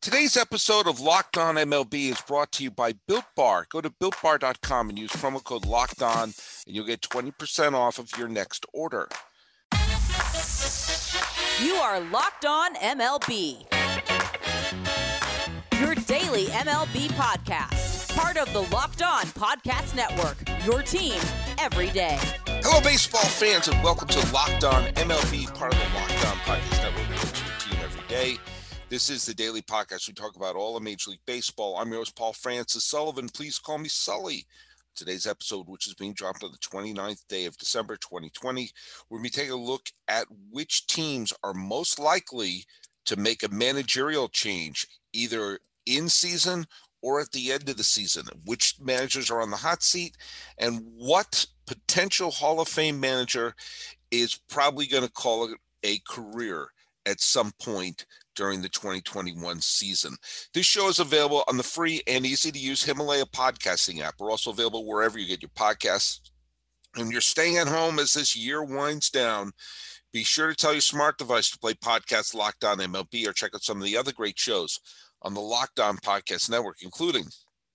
Today's episode of Locked On MLB is brought to you by Built Bar. Go to BuiltBar.com and use promo code Locked On, and you'll get 20% off of your next order. You are Locked On MLB, your daily MLB podcast. Part of the Locked On Podcast Network, your team every day. Hello, baseball fans, and welcome to Locked On MLB, part of the Locked On Podcast Network, your team every day. This is the daily podcast. We talk about all of Major League Baseball. I'm your host, Paul Francis Sullivan. Please call me Sully. Today's episode, which is being dropped on the 29th day of December 2020, we're going to be taking a look at which teams are most likely to make a managerial change, either in season or at the end of the season, which managers are on the hot seat, and what potential Hall of Fame manager is probably going to call it a career at some point during the 2021 season. This show is available on the free and easy-to-use Himalaya podcasting app. We're also available wherever you get your podcasts. And you're staying at home as this year winds down, be sure to tell your smart device to play podcast Locked On MLB or check out some of the other great shows on the Locked On Podcast Network, including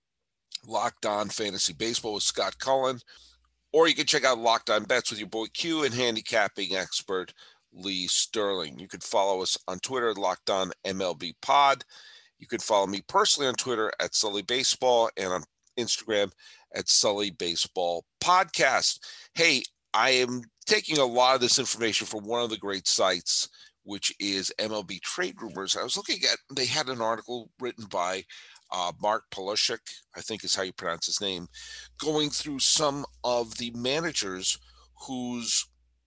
Locked On Fantasy Baseball with Scott Cullen, or you can check out Locked On Bets with your boy Q and handicapping expert Lee Sterling. You can follow us on Twitter at Locked On MLB Pod. You can follow me personally on Twitter at Sully Baseball and on Instagram at Sully Baseball Podcast. Hey, I am taking a lot of this information from one of the great sites, which is MLB Trade Rumors. I was looking at, they had an article written by Mark Polishek, I think is how you pronounce his name, going through some of the managers whose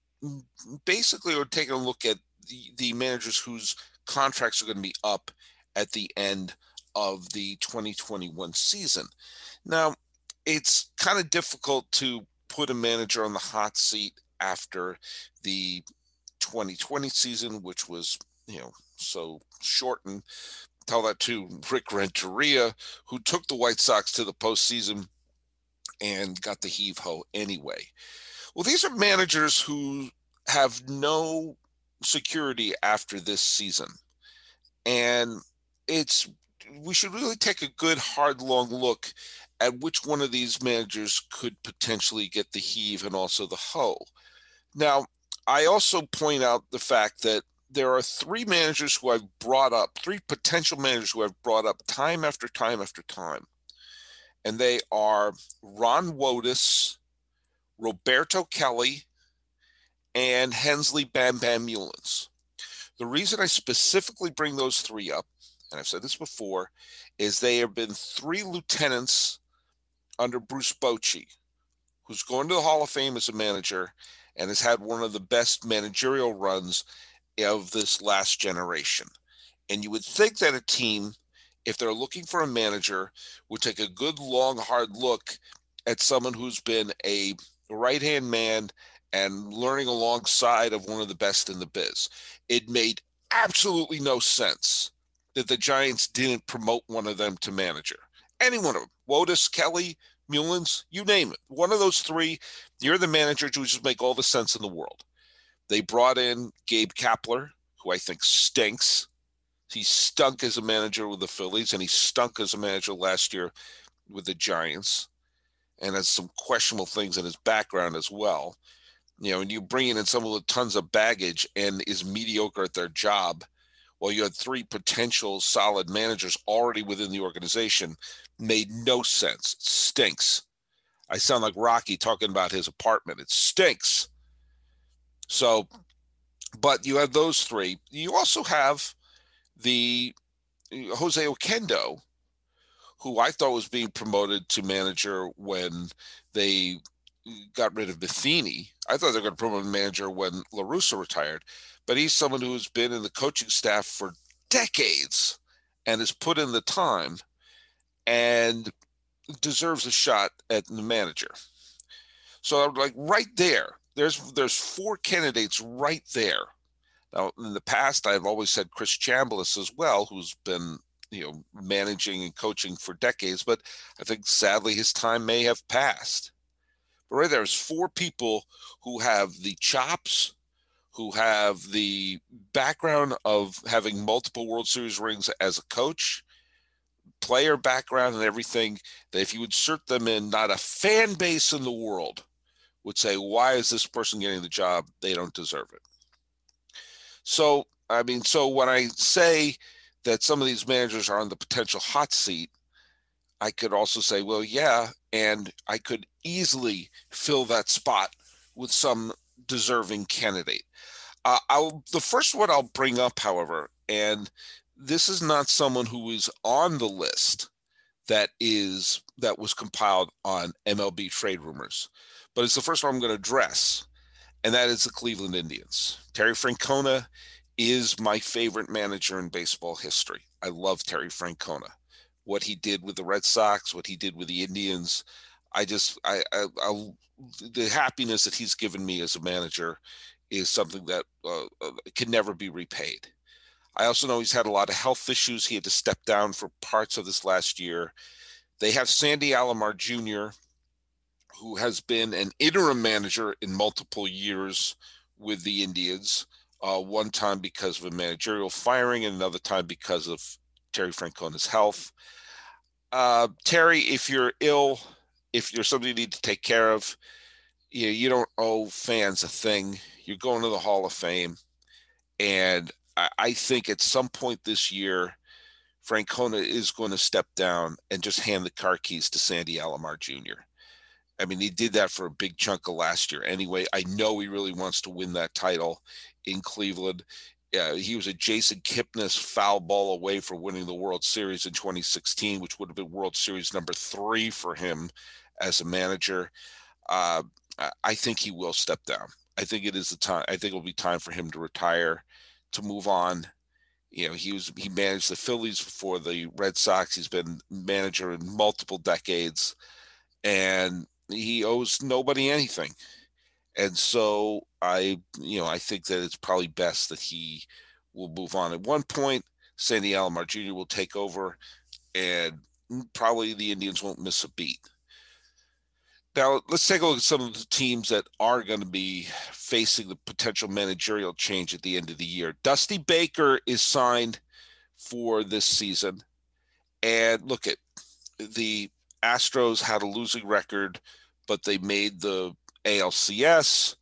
basically we're taking a look at the managers whose contracts are going to be up at the end of the 2021 season. Now, it's kind of difficult to put a manager on the hot seat after the 2020 season, which was, so shortened. Tell that to Rick Renteria, who took the White Sox to the postseason and got the heave-ho anyway. Well, these are managers who have no security after this season. And we should really take a good, hard, long look at which one of these managers could potentially get the heave and also the ho. Now, I also point out the fact that there are three managers who I've brought up, three potential managers who I've brought up time after time after time. And they are Ron Wotus, Roberto Kelly, and Hensley Bam Bam Mullins. The reason I specifically bring those three up, and I've said this before, is they have been three lieutenants under Bruce Bochy, who's going to the Hall of Fame as a manager and has had one of the best managerial runs of this last generation. And you would think that a team, if they're looking for a manager, would take a good, long, hard look at someone who's been a right-hand man and learning alongside of one of the best in the biz. It made absolutely no sense that the Giants didn't promote one of them to manager. Any one of them, Wotus, Kelly, Mullins, you name it. One of those three, you're the manager, who just make all the sense in the world. They brought in Gabe Kapler, who I think stinks. He stunk as a manager with the Phillies, and he stunk as a manager last year with the Giants, and has some questionable things in his background as well. And you bring in someone with tons of baggage and is mediocre at their job, while you had three potential solid managers already within the organization, made no sense. It stinks. I sound like Rocky talking about his apartment. It stinks. So, but you have those three. You also have the Jose Oquendo, who I thought was being promoted to manager when they got rid of Matheny. I thought they were going to promote a manager when La Russa retired, but he's someone who's been in the coaching staff for decades and has put in the time and deserves a shot at the manager. So like right there, there's four candidates right there. Now, in the past, I've always said Chris Chambliss as well, who's been, managing and coaching for decades, but I think sadly his time may have passed. But right there's four people who have the chops, who have the background of having multiple World Series rings as a coach, player background and everything, that if you insert them in, not a fan base in the world would say, why is this person getting the job? They don't deserve it. So, so when I say that some of these managers are on the potential hot seat, I could also say, well, yeah, and I could easily fill that spot with some deserving candidate. The first one I'll bring up, however, and this is not someone who is on the list that was compiled on MLB Trade Rumors, but it's the first one I'm going to address, and that is the Cleveland Indians. Terry Francona is my favorite manager in baseball history. I love Terry Francona. What he did with the Red Sox, what he did with the Indians, the happiness that he's given me as a manager is something that can never be repaid. I also know he's had a lot of health issues. He had to step down for parts of this last year. They have Sandy Alomar Jr., who has been an interim manager in multiple years with the Indians, one time because of a managerial firing and another time because of Terry Francona's health. Terry, if you're ill, if you're somebody you need to take care of, you don't owe fans a thing. You're going to the Hall of Fame. And I think at some point this year, Francona is going to step down and just hand the car keys to Sandy Alomar Jr. I mean, he did that for a big chunk of last year. Anyway, I know he really wants to win that title in Cleveland. He was a Jason Kipnis foul ball away for winning the World Series in 2016, which would have been World Series number 3 for him as a manager. I think he will step down. I think it is the time. I think it'll be time for him to retire, to move on. He managed the Phillies before the Red Sox. He's been manager in multiple decades, and he owes nobody anything. And so I think that it's probably best that he will move on. At one point, Sandy Alomar Jr. will take over, and probably the Indians won't miss a beat. Now, let's take a look at some of the teams that are going to be facing the potential managerial change at the end of the year. Dusty Baker is signed for this season. And look, at the Astros had a losing record, but they made the ALCS.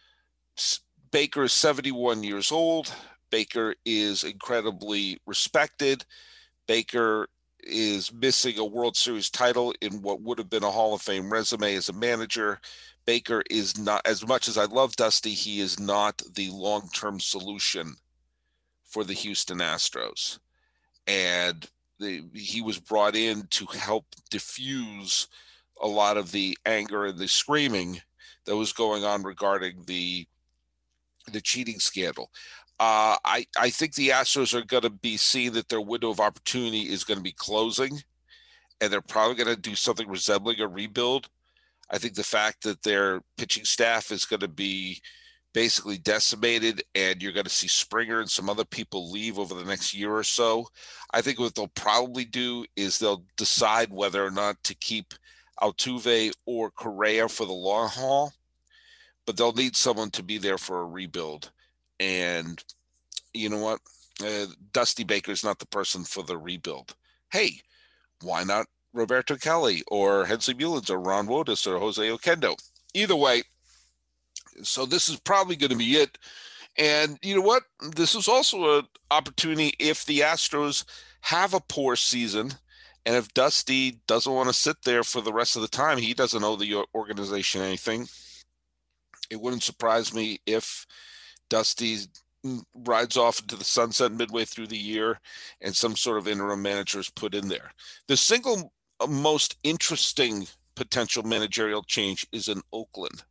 Baker is 71 years old. Baker is incredibly respected. Baker is missing a World Series title in what would have been a Hall of Fame resume as a manager. Baker is not, as much as I love Dusty, he is not the long-term solution for the Houston Astros. And he was brought in to help diffuse a lot of the anger and the screaming that was going on regarding the cheating scandal. I think the Astros are going to be seeing that their window of opportunity is going to be closing, and they're probably going to do something resembling a rebuild. I think the fact that their pitching staff is going to be basically decimated, and you're going to see Springer and some other people leave over the next year or so. I think what they'll probably do is they'll decide whether or not to keep Altuve or Correa for the long haul, but they'll need someone to be there for a rebuild. And you know what? Dusty Baker's not the person for the rebuild. Hey, why not Roberto Kelly or Hensley Mullins or Ron Wotus or Jose Oquendo? Either way, so this is probably going to be it. And you know what? This is also an opportunity if the Astros have a poor season, and if Dusty doesn't want to sit there for the rest of the time, he doesn't owe the organization anything. It wouldn't surprise me if Dusty rides off into the sunset midway through the year and some sort of interim manager is put in there. The single most interesting potential managerial change is in Oakland.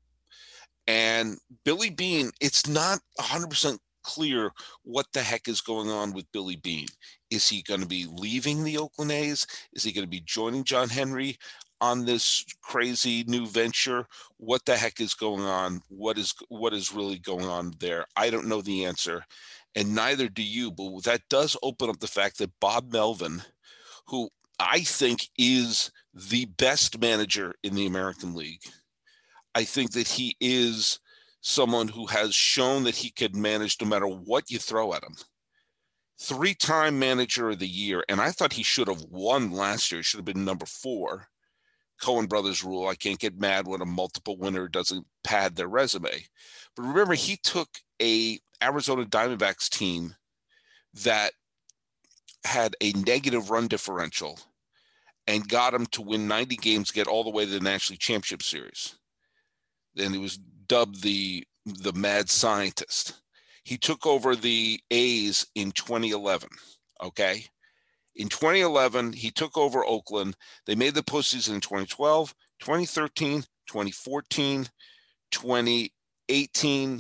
And Billy Beane, it's not 100% clear what the heck is going on with Billy Beane. Is he going to be leaving the Oakland A's? Is he going to be joining John Henry on this crazy new venture? What the heck is going on? What is really going on there? I don't know the answer, and neither do you, but that does open up the fact that Bob Melvin, who I think is the best manager in the American League, I think that he is someone who has shown that he could manage no matter what you throw at him. 3-time manager of the year, and I thought he should have won last year. He should have been number 4. Coen Brothers rule. I can't get mad when a multiple winner doesn't pad their resume. But remember, he took a Arizona Diamondbacks team that had a negative run differential and got him to win 90 games, get all the way to the National League Championship Series. Then he was dubbed the mad scientist. He took over the A's in 2011, okay? In 2011, he took over Oakland. They made the postseason in 2012, 2013, 2014, 2018,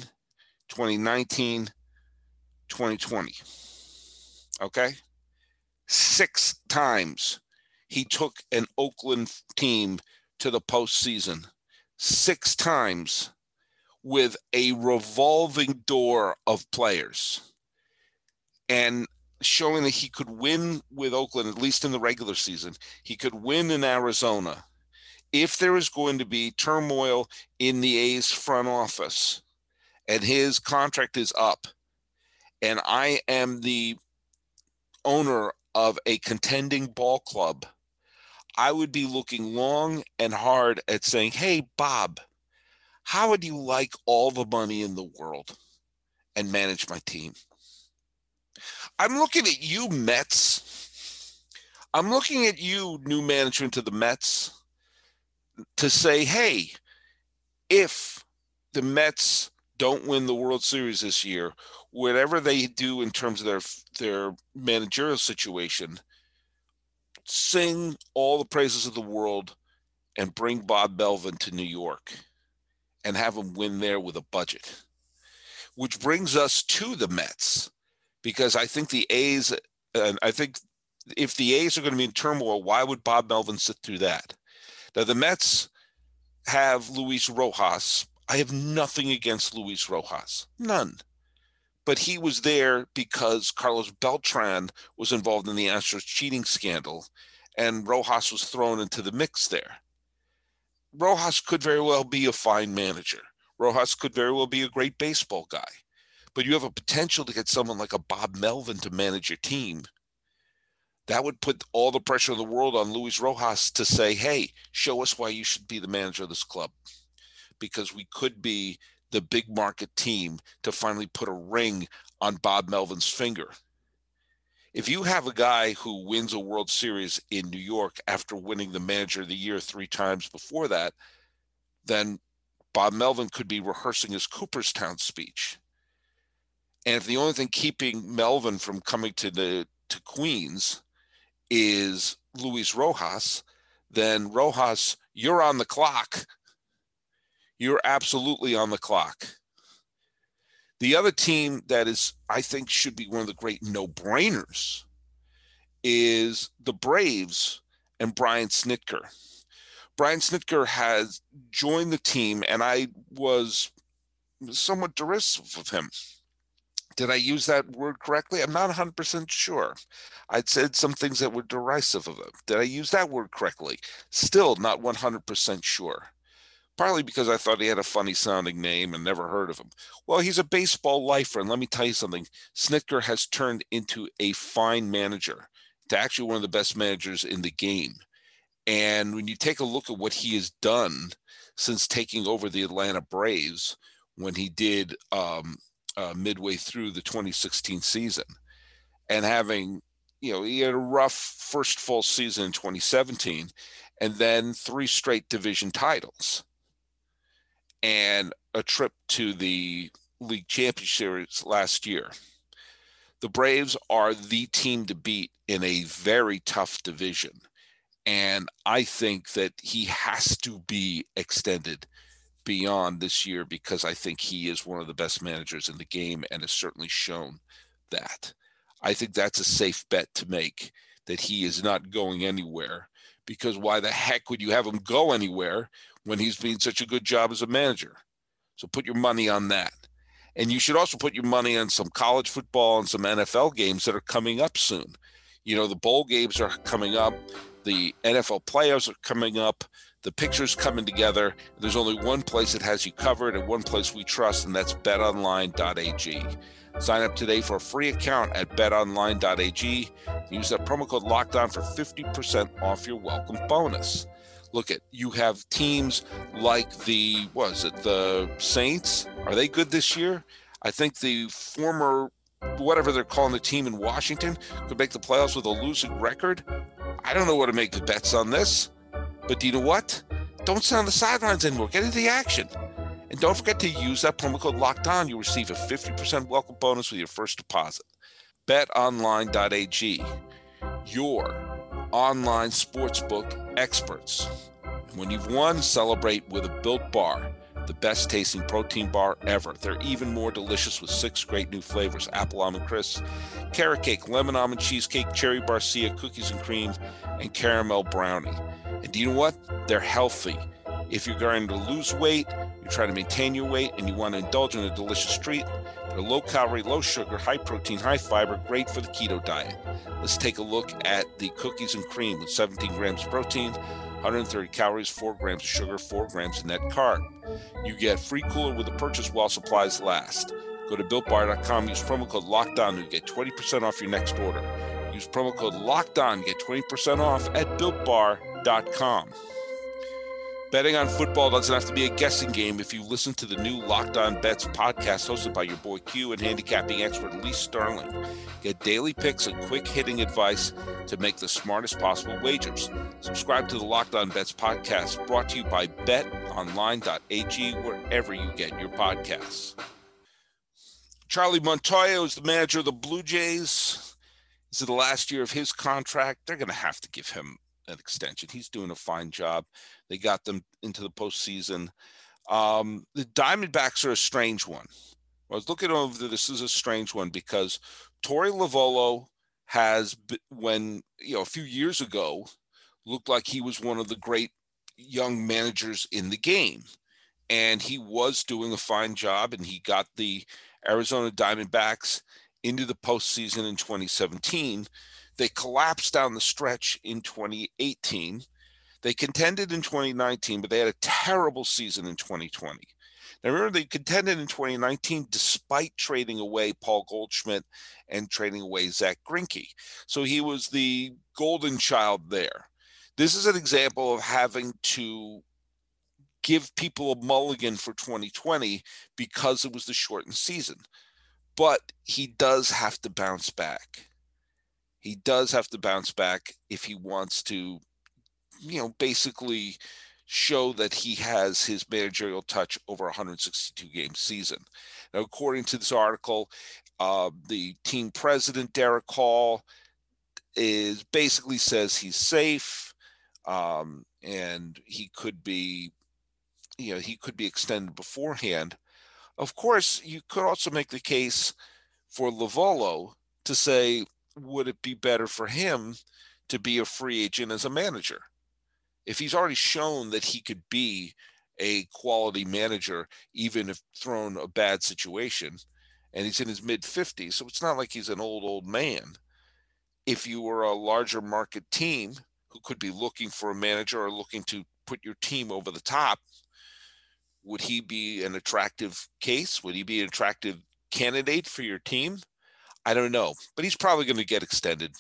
2019, 2020, okay? 6 times he took an Oakland team to the postseason. 6 times with a revolving door of players, and showing that he could win with Oakland, at least in the regular season. He could win in Arizona. If there is going to be turmoil in the A's front office and his contract is up, and I am the owner of a contending ball club, I would be looking long and hard at saying, hey, Bob, how would you like all the money in the world and manage my team? I'm looking at you, Mets. I'm looking at you, new management of the Mets, to say, hey, if the Mets don't win the World Series this year, whatever they do in terms of their managerial situation, sing all the praises of the world and bring Bob Melvin to New York and have him win there with a budget. Which brings us to the Mets, because I think the A's, and I think if the A's are going to be in turmoil, why would Bob Melvin sit through that? Now, the Mets have Luis Rojas. I have nothing against Luis Rojas, none. But he was there because Carlos Beltran was involved in the Astros cheating scandal, and Rojas was thrown into the mix there. Rojas could very well be a fine manager. Rojas could very well be a great baseball guy. But you have a potential to get someone like a Bob Melvin to manage your team. That would put all the pressure in the world on Luis Rojas to say, hey, show us why you should be the manager of this club. Because we could be the big market team to finally put a ring on Bob Melvin's finger. If you have a guy who wins a World Series in New York after winning the Manager of the Year 3 times before that, then Bob Melvin could be rehearsing his Cooperstown speech. And if the only thing keeping Melvin from coming to Queens is Luis Rojas, then Rojas, you're on the clock. You're absolutely on the clock. The other team that is, I think, should be one of the great no-brainers is the Braves and Brian Snitker. Brian Snitker has joined the team, and I was somewhat derisive of him. Did I use that word correctly? I'm not 100% sure. I'd said some things that were derisive of him. Did I use that word correctly? Still not 100% sure. Partly because I thought he had a funny sounding name and never heard of him. Well, he's a baseball lifer, and let me tell you something. Snitker has turned into a fine manager, to actually one of the best managers in the game. And when you take a look at what he has done since taking over the Atlanta Braves, when he did midway through the 2016 season, and having, he had a rough first full season in 2017, and then 3 straight division titles, and a trip to the league championship series last year. The Braves are the team to beat in a very tough division. And I think that he has to be extended beyond this year, because I think he is one of the best managers in the game and has certainly shown that. I think that's a safe bet to make, that he is not going anywhere, because why the heck would you have him go anywhere when he's doing such a good job as a manager? So put your money on that. And you should also put your money on some college football and some NFL games that are coming up soon. The bowl games are coming up. The NFL playoffs are coming up. The picture's coming together. There's only one place that has you covered and one place we trust, and that's betonline.ag. Sign up today for a free account at betonline.ag. Use that promo code LOCKEDON for 50% off your welcome bonus. Look, you have teams like the Saints. Are they good this year? I think the former, whatever they're calling the team in Washington, could make the playoffs with a losing record. I don't know what to make the bets on this. But do you know what? Don't sit on the sidelines anymore. Get into the action. And don't forget to use that promo code LOCKEDON. You'll receive a 50% welcome bonus with your first deposit. BetOnline.ag, your online sportsbook experts. And when you've won, celebrate with a Built Bar, the best tasting protein bar ever. They're even more delicious with 6 great new flavors: apple almond crisp, carrot cake, lemon almond cheesecake, cherry barcia, cookies and cream, and caramel brownie. And do you know what? They're healthy. If you're going to lose weight, you're trying to maintain your weight, and you want to indulge in a delicious treat, they're low calorie, low sugar, high protein, high fiber, great for the keto diet. Let's take a look at the cookies and cream with 17 grams of protein, 130 calories, 4 grams of sugar, 4 grams of net carb. You get free cooler with the purchase while supplies last. Go to BuiltBar.com, use promo code LOCKEDON, and you get 20% off your next order. Use promo code LOCKEDON, get 20% off at BuiltBar.com. Betting on football doesn't have to be a guessing game if you listen to the new Locked On Bets podcast hosted by your boy Q and handicapping expert Lee Sterling. Get daily picks and quick hitting advice to make the smartest possible wagers. Subscribe to the Locked On Bets podcast, brought to you by betonline.ag, wherever you get your podcasts. Charlie Montoyo is the manager of the Blue Jays. This is the last year of his contract. They're going to have to give him an extension. He's doing a fine job. They got them into the postseason. The Diamondbacks are a strange one. I was looking over this is a strange one because Torey Lovullo has, when a few years ago, looked like he was one of the great young managers in the game, and he was doing a fine job, and he got the Arizona Diamondbacks into the postseason in 2017. They collapsed down the stretch in 2018. They contended in 2019, but they had a terrible season in 2020. Now, remember, they contended in 2019 despite trading away Paul Goldschmidt and trading away Zach Greinke. So he was the golden child there. This is an example of having to give people a mulligan for 2020 because it was the shortened season. But he does have to bounce back. He does have to bounce back if he wants to, basically show that he has his managerial touch over a 162-game season. Now, according to this article, the team president, Derek Hall, basically says he's safe, and he could be extended beforehand. Of course, you could also make the case for Lovullo to say, would it be better for him to be a free agent as a manager? If he's already shown that he could be a quality manager, even if thrown a bad situation, and he's in his mid-50s, so it's not like he's an old man. If you were a larger market team who could be looking for a manager or looking to put your team over the top, would he be an attractive case? Would he be an attractive candidate for your team? I don't know, but he's probably going to get extended.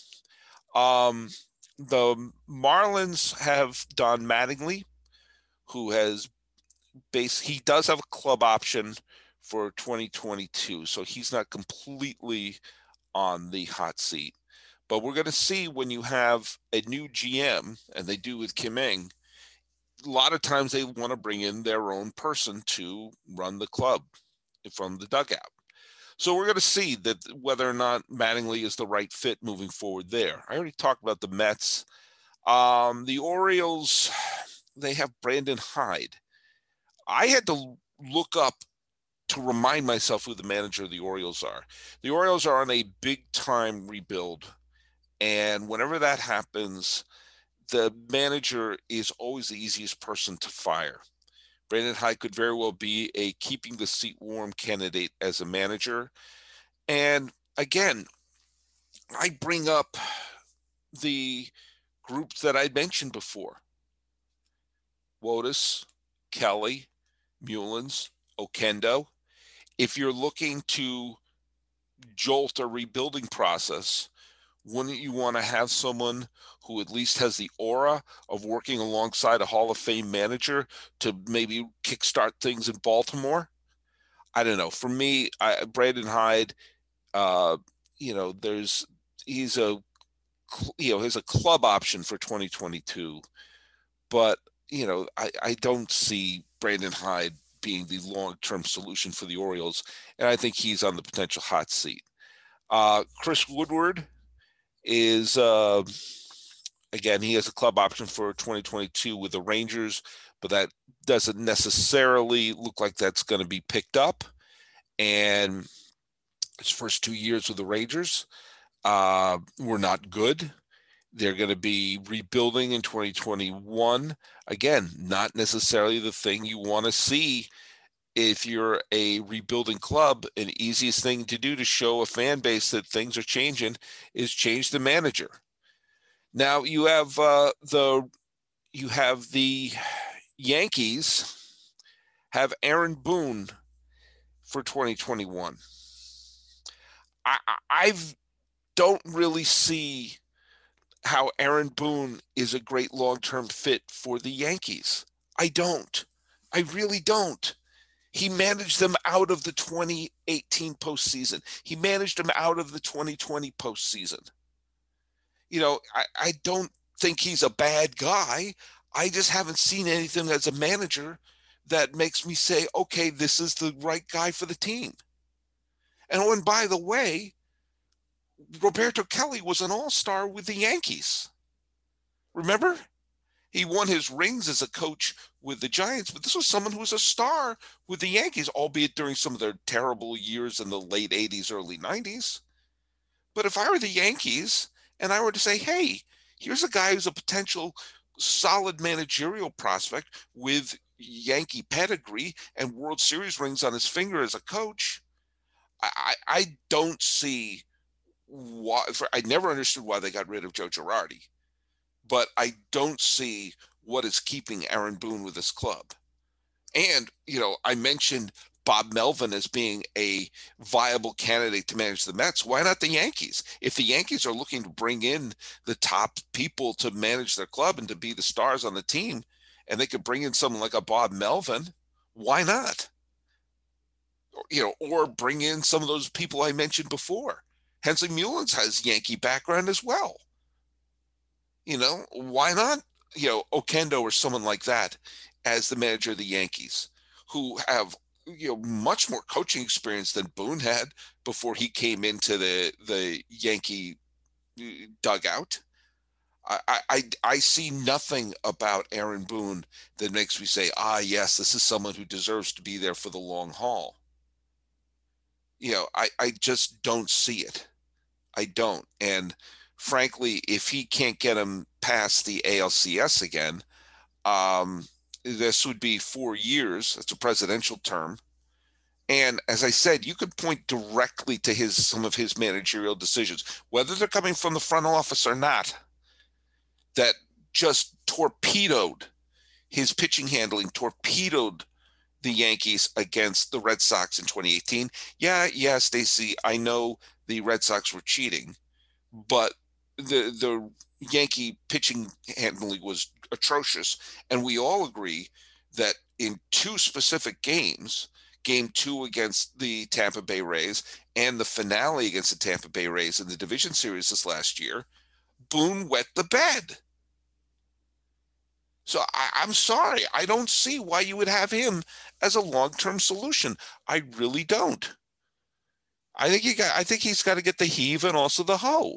The Marlins have Don Mattingly, who he does have a club option for 2022, so he's not completely on the hot seat. But we're going to see when you have a new GM, and they do with Kim Ng, a lot of times they want to bring in their own person to run the club from the dugout. So we're going to see that whether or not Mattingly is the right fit moving forward there. I already talked about the Mets. The Orioles, they have Brandon Hyde. I had to look up to remind myself who the manager of the Orioles are. The Orioles are on a big-time rebuild, and whenever that happens, the manager is always the easiest person to fire. Brandon Hyde could very well be a keeping the seat warm candidate as a manager. And again, I bring up the groups that I mentioned before. Wotus, Kelly, Mullins, Oquendo. If you're looking to jolt a rebuilding process, wouldn't you want to have someone who at least has the aura of working alongside a Hall of Fame manager to maybe kickstart things in Baltimore? I don't know. For me, Brandon Hyde, uh, there's he's a he's a club option for 2022, but I don't see Brandon Hyde being the long-term solution for the Orioles, and I think he's on the potential hot seat. Chris Woodward is again, he has a club option for 2022 with the Rangers, but that doesn't necessarily look like that's going to be picked up. And his first 2 years with the Rangers were not good. They're going to be rebuilding in 2021. Again, not necessarily the thing you want to see if you're a rebuilding club. An easiest thing to do to show a fan base that things are changing is change the manager. Now you have the Yankees have Aaron Boone for 2021. I don't really see how Aaron Boone is a great long-term fit for the Yankees. I don't. I really don't. He managed them out of the 2018 postseason. He managed them out of the 2020 postseason. I don't think he's a bad guy. I just haven't seen anything as a manager that makes me say, okay, this is the right guy for the team. And by the way, Roberto Kelly was an all-star with the Yankees. Remember? He won his rings as a coach with the Giants, but this was someone who was a star with the Yankees, albeit during some of their terrible years in the late 80s, early 90s. But if I were the Yankees and I were to say, hey, here's a guy who's a potential solid managerial prospect with Yankee pedigree and World Series rings on his finger as a coach, I don't see why. I never understood why they got rid of Joe Girardi, but I don't see what is keeping Aaron Boone with this club. And, I mentioned Bob Melvin as being a viable candidate to manage the Mets. Why not the Yankees? If the Yankees are looking to bring in the top people to manage their club and to be the stars on the team, and they could bring in someone like a Bob Melvin, why not? Or bring in some of those people I mentioned before. Hensley Mullins has Yankee background as well. Why not, Oquendo or someone like that as the manager of the Yankees, who have, much more coaching experience than Boone had before he came into the Yankee dugout. I see nothing about Aaron Boone that makes me say, yes, this is someone who deserves to be there for the long haul. I just don't see it. I don't. And frankly, if he can't get him past the ALCS again, this would be 4 years. It's a presidential term. And as I said, you could point directly to some of his managerial decisions, whether they're coming from the front office or not, that just torpedoed his pitching handling, torpedoed the Yankees against the Red Sox in 2018. Yeah, Stacey, I know the Red Sox were cheating, but the Yankee pitching handling was atrocious. And we all agree that in 2 specific games, Game 2 against the Tampa Bay Rays and the finale against the Tampa Bay Rays in the division series this last year, Boone wet the bed. So I'm sorry. I don't see why you would have him as a long-term solution. I really don't. I think he's got to get the heave and also the hoe.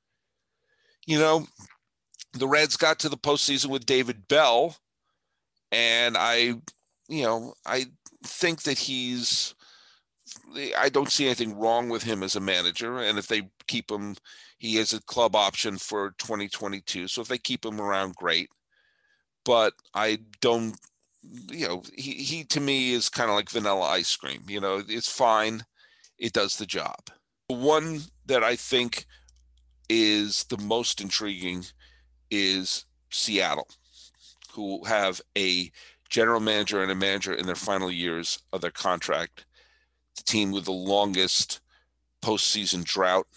The Reds got to the postseason with David Bell, and I think that I don't see anything wrong with him as a manager. And if they keep him, he has a club option for 2022. So if they keep him around, great. But I don't, he to me is kind of like vanilla ice cream. It's fine. It does the job. The one that I think is the most intriguing is Seattle, who have a general manager and a manager in their final years of their contract, the team with the longest postseason drought,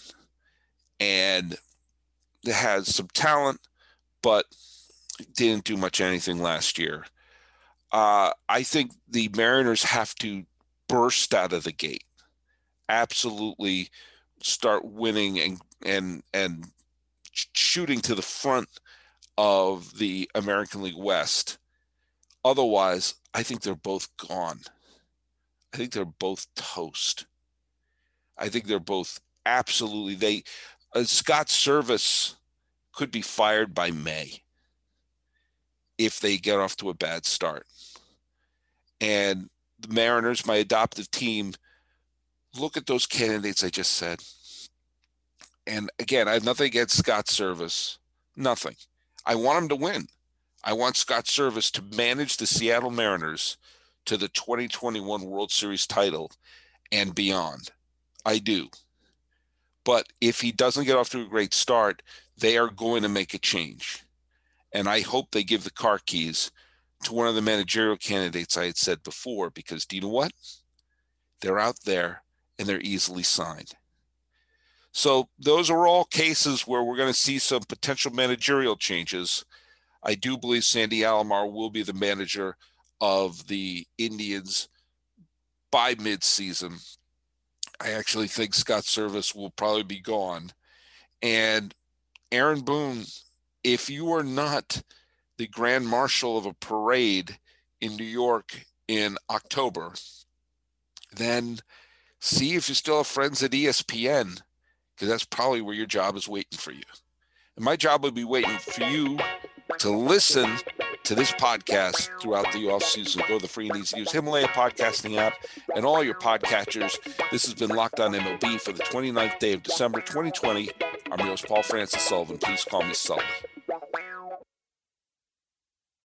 and it has some talent, but didn't do much anything last year. I think the Mariners have to burst out of the gate, absolutely start winning and shooting to the front of the American League West. Otherwise, I think they're both gone. I think they're both toast. I think they're both absolutely Scott Service could be fired by May if they get off to a bad start. And the Mariners, my adoptive team, look at those candidates I just said. And again, I have nothing against Scott Service. Nothing. I want him to win. I want Scott Service to manage the Seattle Mariners to the 2021 World Series title and beyond. I do. But if he doesn't get off to a great start, they are going to make a change. And I hope they give the car keys to one of the managerial candidates I had said before, because do you know what? They're out there and they're easily signed. So those are all cases where we're going to see some potential managerial changes. I do believe Sandy Alomar will be the manager of the Indians by midseason. I actually think Scott Service will probably be gone. And Aaron Boone, if you are not the grand marshal of a parade in New York in October, then see if you still have friends at ESPN, because that's probably where your job is waiting for you. And my job would be waiting for you to listen to this podcast throughout the offseason. Go to the free and easy to use Himalaya podcasting app and all your podcatchers. This has been Locked On MLB for the 29th day of December 2020. I'm your host, Paul Francis Sullivan. Please call me Sully.